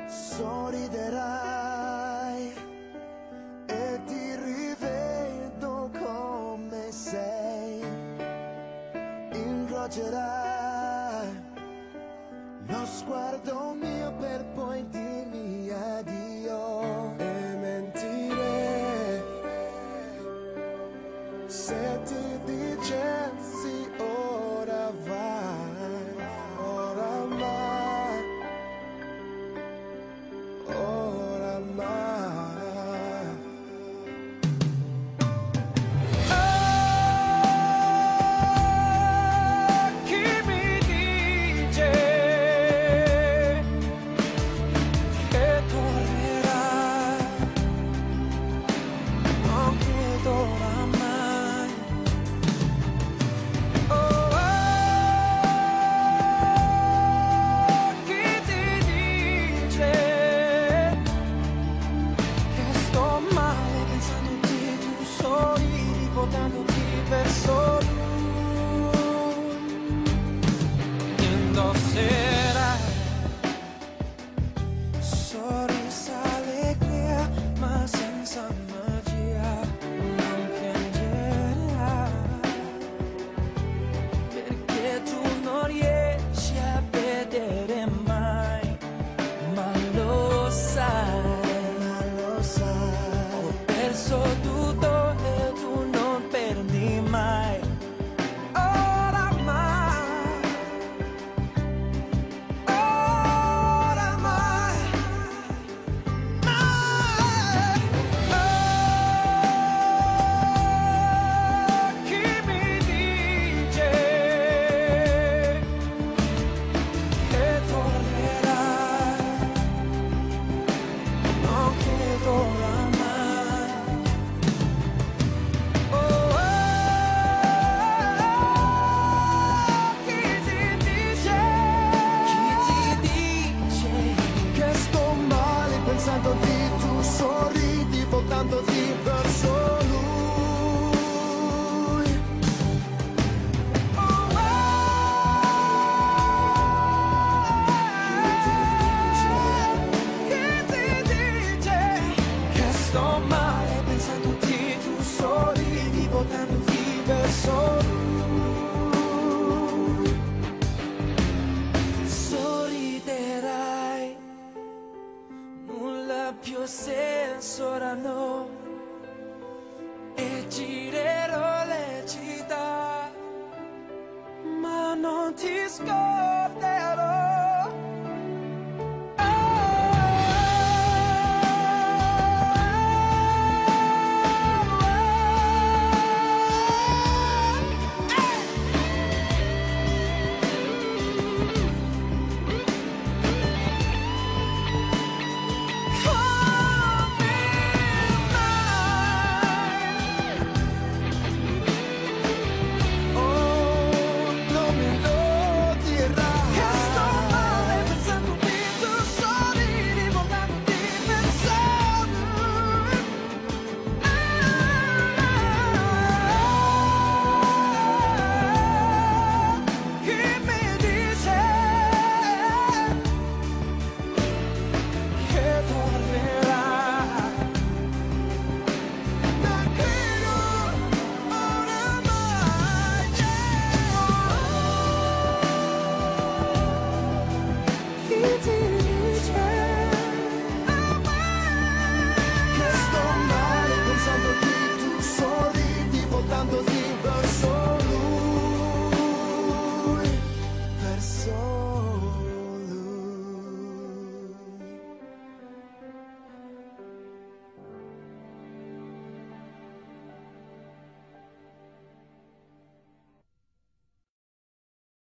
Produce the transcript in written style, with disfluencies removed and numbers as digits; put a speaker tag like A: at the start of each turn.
A: sorriderai e ti rivedo come sei, incrocerai lo sguardo mio per poi dirmi addio e mentire se ti dicessi ora vai, oramai, oramai.
B: Votandoti verso lui, indosserai sorrisa allegria ma senza magia, non piangerai perché tu non riesci a vedere mai, ma lo sai, ho perso tutto e tu non perdi mai, oramai, oramai, mai. Oh, chi mi dice che tornerai, non chiedo oramai.
A: Pensandoti, tu sorridi, voltandoti verso lui.
B: Chi ti dice che sto male? Pensandoti, tu sorridi, voltandoti verso lui. Sorriderai, nulla più ha senso ora no, e girerò le città, ma non ti scordo.